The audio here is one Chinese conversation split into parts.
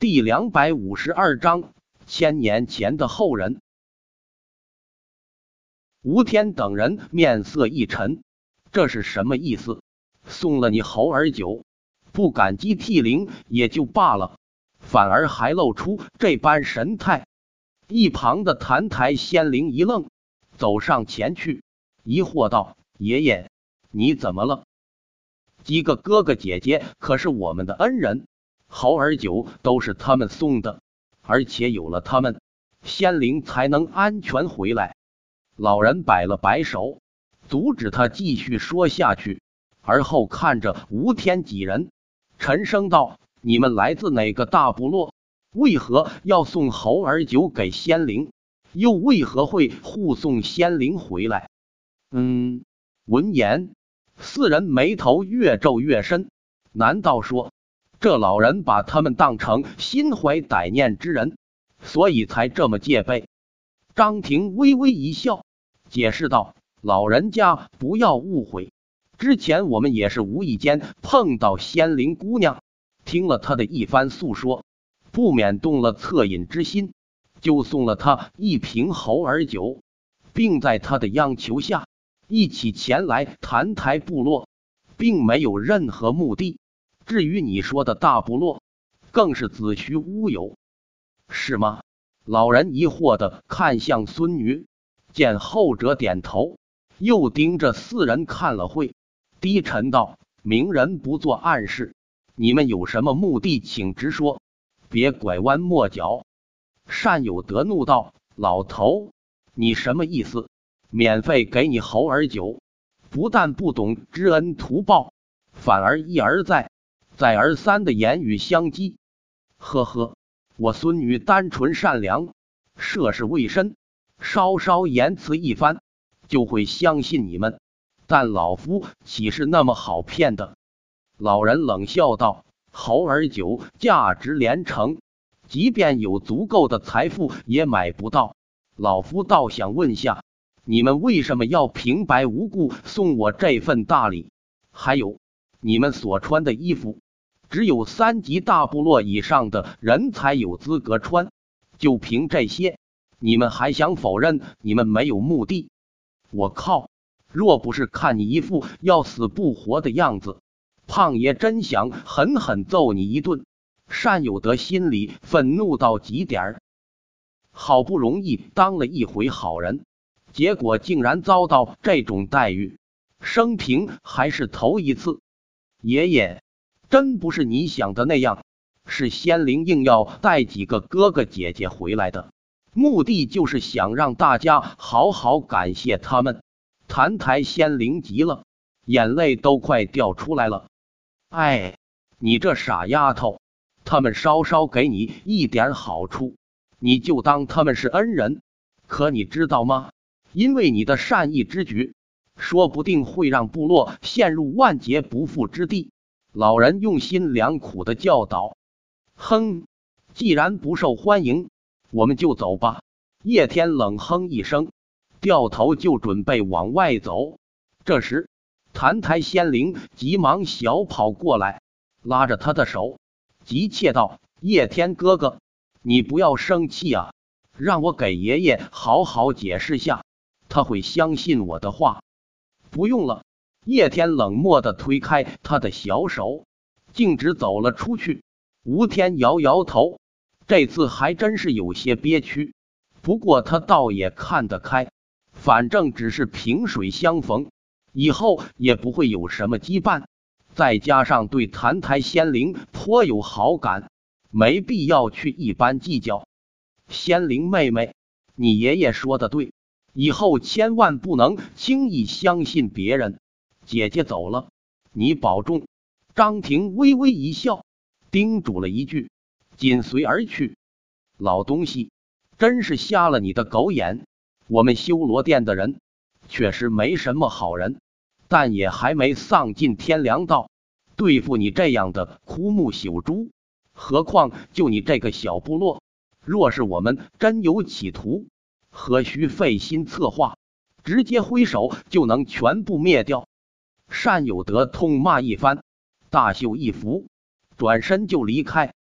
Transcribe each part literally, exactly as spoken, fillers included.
第两百五十二章千年前的后人。吴天等人面色一沉，这是什么意思？送了你猴儿酒，不感激涕零也就罢了，反而还露出这般神态。一旁的谭台仙灵一愣，走上前去，疑惑道：“爷爷，你怎么了？几个哥哥姐姐可是我们的恩人，猴儿酒都是他们送的，而且有了他们，仙灵才能安全回来。”老人摆了摆手，阻止他继续说下去，而后看着吴天几人，沉声道：“你们来自哪个大部落？为何要送猴儿酒给仙灵？又为何会护送仙灵回来？”嗯，闻言，四人眉头越皱越深。难道说，这老人把他们当成心怀歹念之人，所以才这么戒备？张婷微微一笑，解释道：“老人家不要误会，之前我们也是无意间碰到仙灵姑娘，听了她的一番诉说，不免动了恻隐之心，就送了她一瓶猴儿酒，并在她的央求下一起前来谭台部落，并没有任何目的。至于你说的大部落，更是子虚乌有，是吗？”老人疑惑地看向孙女，见后者点头，又盯着四人看了会，低沉道：“明人不做暗事，你们有什么目的请直说，别拐弯抹角。”单有德怒道：“老头，你什么意思？免费给你猴儿酒，不但不懂知恩图报，反而一而再再而三的言语相激。呵呵，我孙女单纯善良，涉世未深，稍稍言辞一番，就会相信你们。但老夫岂是那么好骗的？”老人冷笑道：“猴儿酒价值连城，即便有足够的财富也买不到。老夫倒想问下，你们为什么要平白无故送我这份大礼？还有，你们所穿的衣服，只有三级大部落以上的人才有资格穿，就凭这些，你们还想否认你们没有目的？我靠！若不是看你一副要死不活的样子，胖爷真想狠狠揍你一顿。”单有德心里愤怒到极点，好不容易当了一回好人，结果竟然遭到这种待遇，生平还是头一次。爷爷，真不是你想的那样，是仙灵硬要带几个哥哥姐姐回来的，目的就是想让大家好好感谢他们。谭台仙灵急了，眼泪都快掉出来了。哎，你这傻丫头，他们稍稍给你一点好处，你就当他们是恩人，可你知道吗？因为你的善意之举，说不定会让部落陷入万劫不复之地。老人用心良苦的教导。哼，既然不受欢迎，我们就走吧。叶天冷哼一声，掉头就准备往外走。这时谭台仙灵急忙小跑过来，拉着他的手，急切道：“叶天哥哥，你不要生气啊，让我给爷爷好好解释下，他会相信我的话。”“不用了。”叶天冷漠地推开他的小手，径直走了出去。吴天摇摇头，这次还真是有些憋屈，不过他倒也看得开，反正只是萍水相逢，以后也不会有什么羁绊，再加上对谭台仙灵颇有好感，没必要去一般计较。仙灵妹妹，你爷爷说的对，以后千万不能轻易相信别人。姐姐走了，你保重。张婷微微一笑，叮嘱了一句，紧随而去。老东西，真是瞎了你的狗眼！我们修罗殿的人确实没什么好人，但也还没丧尽天良道，对付你这样的枯木朽猪。何况就你这个小部落，若是我们真有企图，何须费心策划，直接挥手就能全部灭掉。单有德痛骂一番，大袖一拂，转身就离开。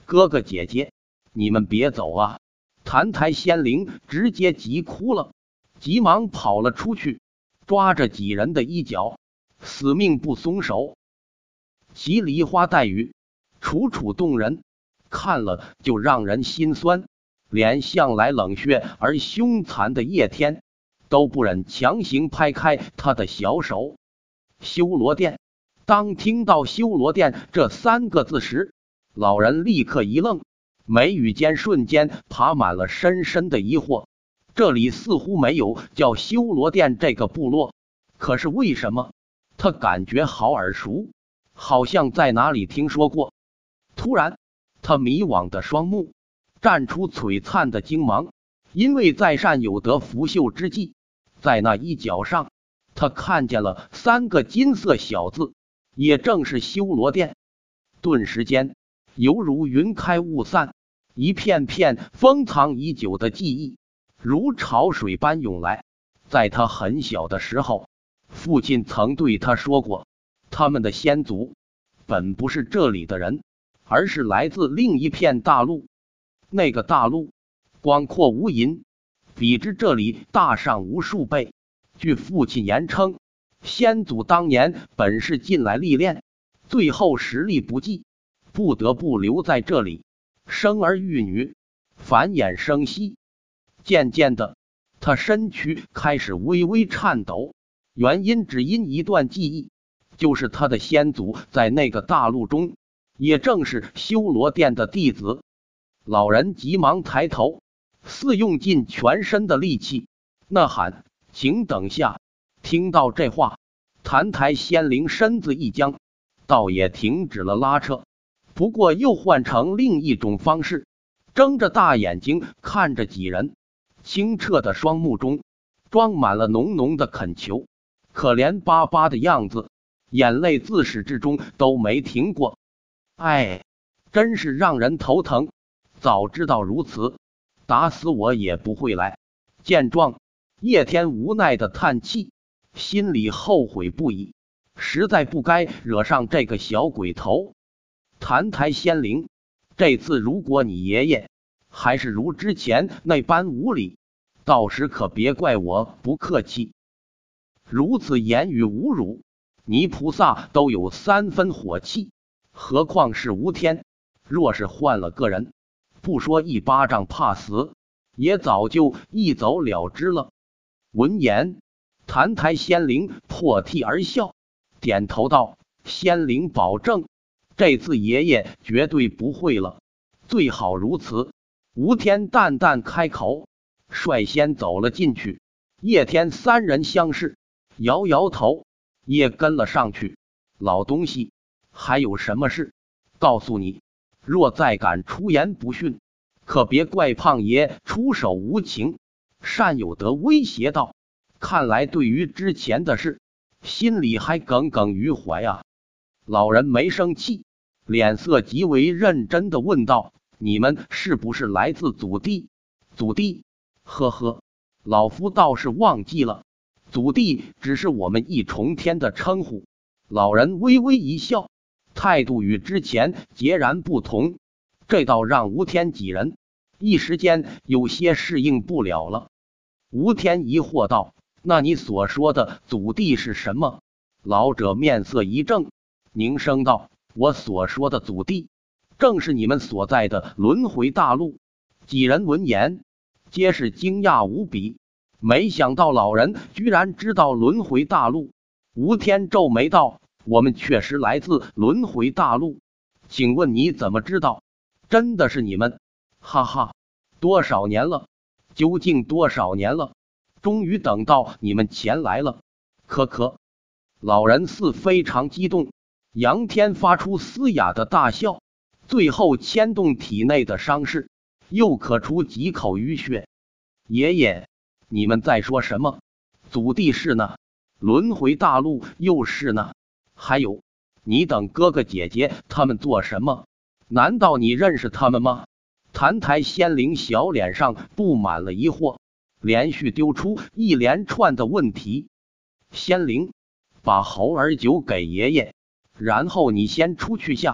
哥哥姐姐，你们别走啊！澹台仙灵直接急哭了，急忙跑了出去，抓着几人的衣角，死命不松手。其梨花带雨，楚楚动人，看了就让人心酸。连向来冷血而凶残的叶天都不忍强行拍开他的小手。修罗殿。当听到修罗殿这三个字时，老人立刻一愣，眉宇间瞬间爬满了深深的疑惑。这里似乎没有叫修罗殿这个部落，可是为什么他感觉好耳熟，好像在哪里听说过。突然他迷惘的双目绽出璀璨的精芒，因为在善有得拂袖之际，在那衣角上他看见了三个金色小字，也正是修罗殿。顿时间犹如云开雾散，一片片封藏已久的记忆如潮水般涌来。在他很小的时候，父亲曾对他说过，他们的先祖本不是这里的人，而是来自另一片大陆。那个大陆广阔无垠，比之这里大上无数倍。据父亲言称，先祖当年本是进来历练，最后实力不济，不得不留在这里生儿育女，繁衍生息。渐渐的，他身躯开始微微颤抖，原因只因一段记忆，就是他的先祖在那个大陆中，也正是修罗殿的弟子。老人急忙抬头，似用尽全身的力气呐喊：“请等下！”听到这话，澹台仙灵身子一僵，倒也停止了拉扯，不过又换成另一种方式，睁着大眼睛看着几人，清澈的双目中装满了浓浓的恳求，可怜巴巴的样子，眼泪自始至终都没停过。哎，真是让人头疼，早知道如此，打死我也不会来。见状，叶天无奈的叹气，心里后悔不已，实在不该惹上这个小鬼头。澹台仙灵，这次如果你爷爷还是如之前那般无礼，到时可别怪我不客气。如此言语侮辱，泥菩萨都有三分火气，何况是吴天？若是换了个人，不说一巴掌怕死，也早就一走了之了。闻言，澹台仙灵破涕而笑，点头道：“仙灵保证，这次爷爷绝对不会了，最好如此。”吴天淡淡开口，率先走了进去。叶天三人相视，摇摇头，也跟了上去。老东西，还有什么事？告诉你，若再敢出言不逊，可别怪胖爷出手无情。单有德威胁道：“看来对于之前的事，心里还耿耿于怀啊。”老人没生气，脸色极为认真的问道：“你们是不是来自祖地？”祖地？呵呵，老夫倒是忘记了，祖地只是我们一重天的称呼。老人微微一笑，态度与之前截然不同，这倒让吴天几人一时间有些适应不了了。吴天疑惑道：“那你所说的祖地是什么？”老者面色一正，凝声道：“我所说的祖地，正是你们所在的轮回大陆。”几人闻言皆是惊讶无比，没想到老人居然知道轮回大陆。吴天皱眉道：“我们确实来自轮回大陆，请问你怎么知道？真的是你们？”哈哈，多少年了？究竟多少年了？终于等到你们前来了。可可，老人似非常激动，杨天发出嘶哑的大笑，最后牵动体内的伤势，又咳出几口淤血。爷爷，你们在说什么？祖地是呢，轮回大陆又是呢，还有，你等哥哥姐姐他们做什么？难道你认识他们吗？澹台仙灵小脸上布满了疑惑，连续丢出一连串的问题。仙灵，把猴儿酒给爷爷，然后你先出去下，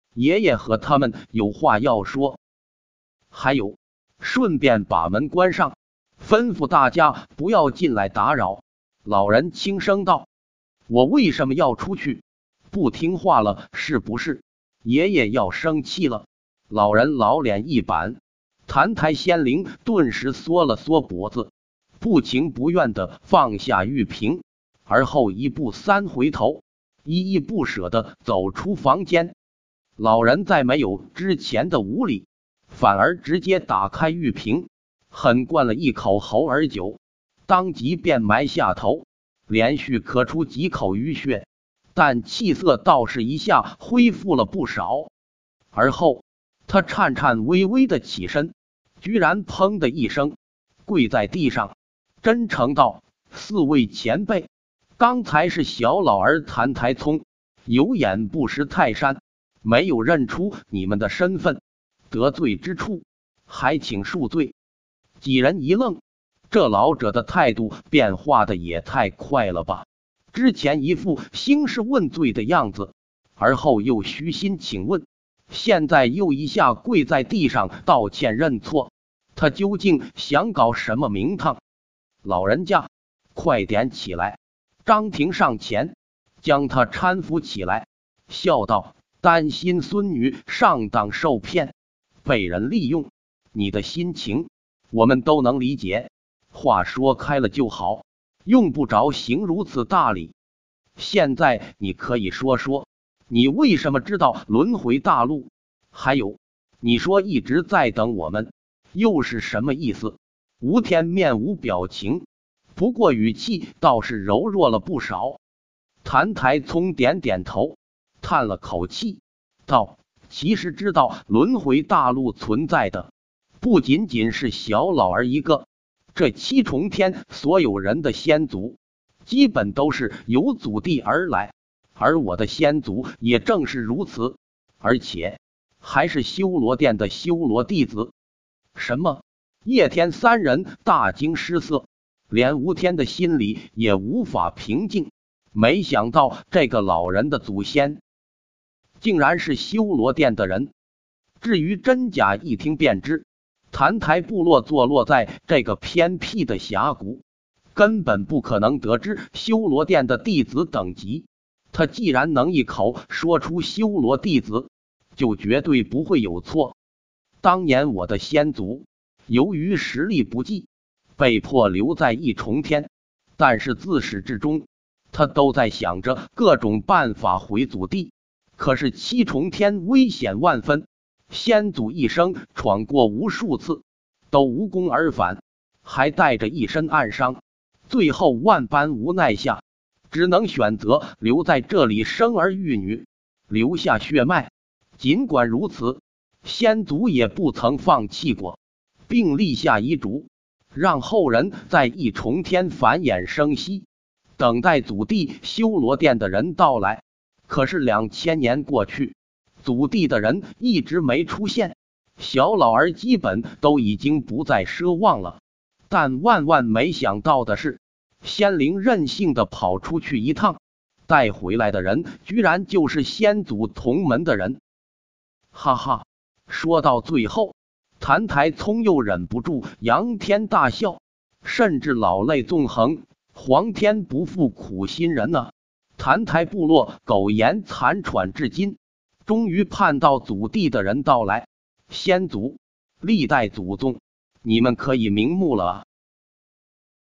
爷爷和他们有话要说。还有，顺便把门关上，吩咐大家不要进来打扰。老人轻声道：我为什么要出去？不听话了是不是？爷爷要生气了。老人老脸一板，澹台仙灵顿时缩了缩脖子，不情不愿地放下玉瓶，而后一步三回头，依依不舍地走出房间。老人再没有之前的无礼，反而直接打开玉瓶，狠灌了一口猴儿酒，当即便埋下头，连续咳出几口淤血，但气色倒是一下恢复了不少。而后他颤颤巍巍的起身，居然砰的一声跪在地上，真诚道：四位前辈，刚才是小老儿澹台聪有眼不识泰山，没有认出你们的身份，得罪之处还请恕罪。几人一愣，这老者的态度变化的也太快了吧，之前一副兴师问罪的样子，而后又虚心请问，现在又一下跪在地上道歉认错，他究竟想搞什么名堂？老人家，快点起来！张庭上前将他搀扶起来，笑道：担心孙女上当受骗，被人利用，你的心情我们都能理解，话说开了就好，用不着行如此大礼。现在你可以说说，你为什么知道轮回大陆？还有，你说一直在等我们，又是什么意思？吴天面无表情，不过语气倒是柔弱了不少。澹台聪点点头，叹了口气，道：其实知道轮回大陆存在的不仅仅是小老儿一个，这七重天所有人的先祖基本都是由祖地而来，而我的先祖也正是如此，而且还是修罗殿的修罗弟子。什么？叶天三人大惊失色，连吴天的心里也无法平静，没想到这个老人的祖先竟然是修罗殿的人。至于真假，一听便知。澹台部落坐落在这个偏僻的峡谷，根本不可能得知修罗殿的弟子等级。他既然能一口说出修罗弟子，就绝对不会有错。当年我的先祖由于实力不济，被迫留在一重天，但是自始至终他都在想着各种办法回祖地。可是七重天危险万分，先祖一生闯过无数次，都无功而返，还带着一身暗伤，最后万般无奈下，只能选择留在这里生儿育女，留下血脉。尽管如此，先祖也不曾放弃过，并立下遗嘱，让后人在一重天繁衍生息，等待祖地修罗殿的人到来。可是两千年过去，祖地的人一直没出现，小老儿基本都已经不再奢望了。但万万没想到的是，仙灵任性的跑出去一趟，带回来的人居然就是先祖同门的人。哈哈，说到最后，澹台聪又忍不住仰天大笑，甚至老泪纵横。皇天不负苦心人啊！澹台部落苟延残喘至今，终于盼到祖地的人到来。先祖，历代祖宗，你们可以瞑目了啊！